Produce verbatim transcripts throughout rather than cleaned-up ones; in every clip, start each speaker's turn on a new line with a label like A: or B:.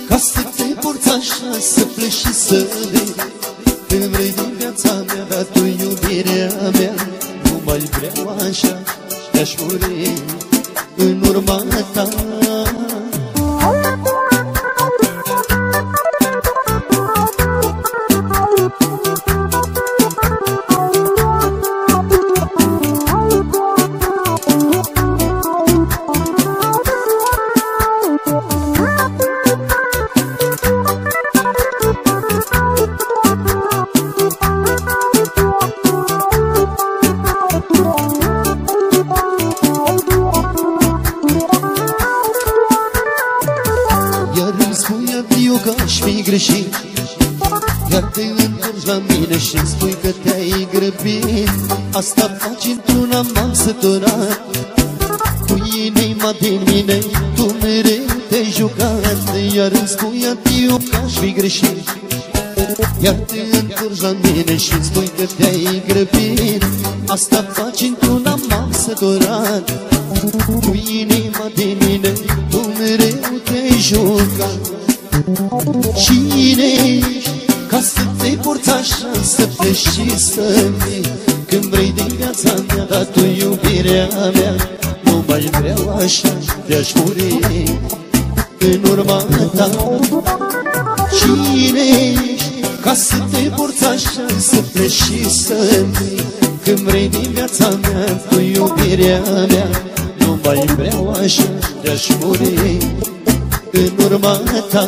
A: Ca să te porți așa, să pleci și să vezi. Când vrei din viața mea, dar tu iubirea mea. Nu mai vreau așa, te-aș muri în urma ta. Greșit, iar te întorci la mine și-mi spui că te-ai grăbit. Asta faci într-una, m-am săturat. Cu inima din mine tu mereu te-ai jucat. Iar îmi spui adio că aș fi greșit, iar te întorci la mine și-mi spui că te-ai grăbit. Asta faci într-una, m-am săturat. Cu inima din mine tu mereu te-ai jucat. Cine ești ca să te porți așa, să pleci și să vii? Când vrei din viața mea, dar tu iubirea mea. Nu mai vreau așa, te-aș muri în urma ta. Cine ești ca să te porți așa, să pleci și să vii? Când vrei din viața mea, tu iubirea mea. Nu mai vreau așa, te-aș muri în urma ta.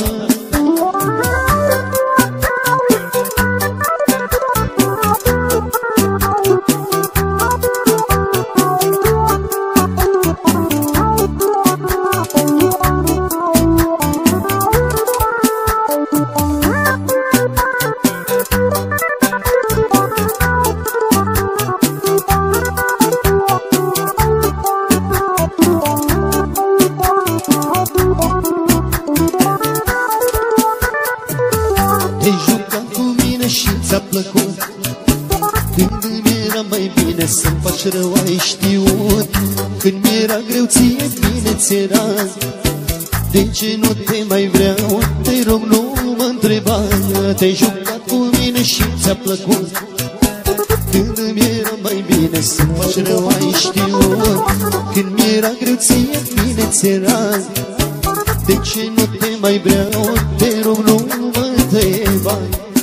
A: Te-ai jucat cu mine și ți-a plăcut. Când îmi era mai bine să-mi faci rău, ai știut. Când mi-era greu, ție bine ți-era. De ce nu te mai vreau? Te rog, nu mă întreba. Te-ai jucat cu mine și ți-a plăcut. Când îmi era mai bine să-mi faci rău, ai știut. Când mi-era greu, ție bine ți-era. De ce nu te mai vreau? Te rog, nu mă întreba.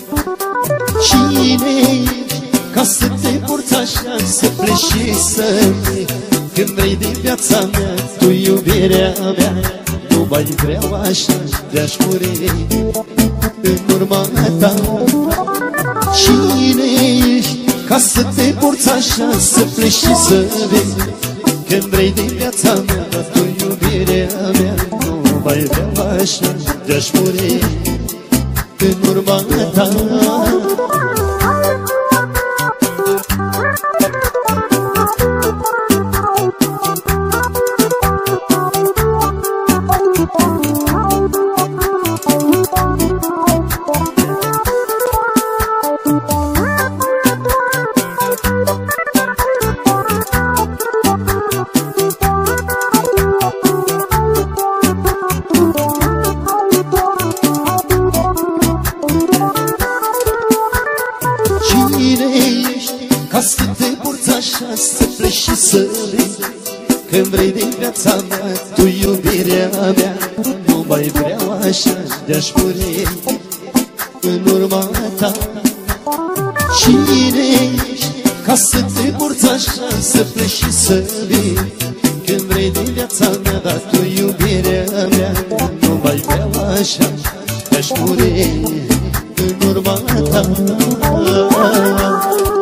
A: Cine ești ca să te porți așa, să pleci și să vii? Când vrei din viața mea, tu iubirea mea. Nu mai vreau așa, te-aș muri în urma ta. Cine ești ca să te porți așa, să pleci și să vii? Când vrei din viața mea, tu iubirea mea. Nu mai vreau așa, te-aș muri în urma ta. Ca să te porți așa, să pleci și să vii? Când vrei din viața mea, tu iubirea mea. Nu mai vreau așa, te-aș muri în urma ta. Cine ești ca să te porți așa, să pleci și să vii? Când vrei din viața mea, dar tu iubirea mea. Nu mai vreau așa, te-aș muri în urma ta.